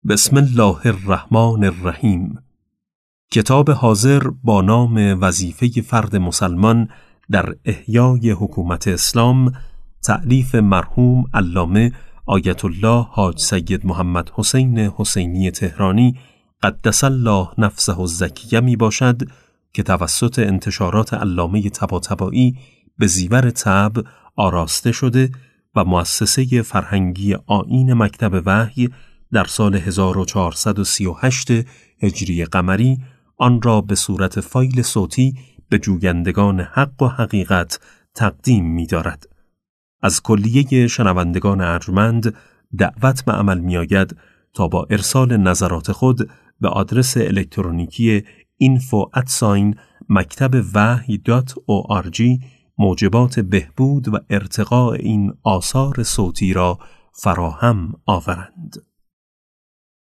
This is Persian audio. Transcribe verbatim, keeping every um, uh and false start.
بسم الله الرحمن الرحیم. کتاب حاضر با نام وظیفه فرد مسلمان در احیای حکومت اسلام، تألیف مرحوم علامه آیت الله حاج سید محمد حسین حسینی تهرانی قدس الله نفسه الزکیه می باشد که توسط انتشارات علامه طباطبایی به زیور طبع آراسته شده و مؤسسه فرهنگی آیین مکتب وحی در سال هزار و چهارصد و سی و هشت هجری قمری آن را به صورت فایل صوتی به جویندگان حق و حقیقت تقدیم می دارد. از کلیه شنوندگان ارجمند دعوت به عمل می آید تا با ارسال نظرات خود به آدرس الکترونیکی اینفو ات مکتب وحی دات او آر جی موجبات بهبود و ارتقاء این آثار صوتی را فراهم آورند.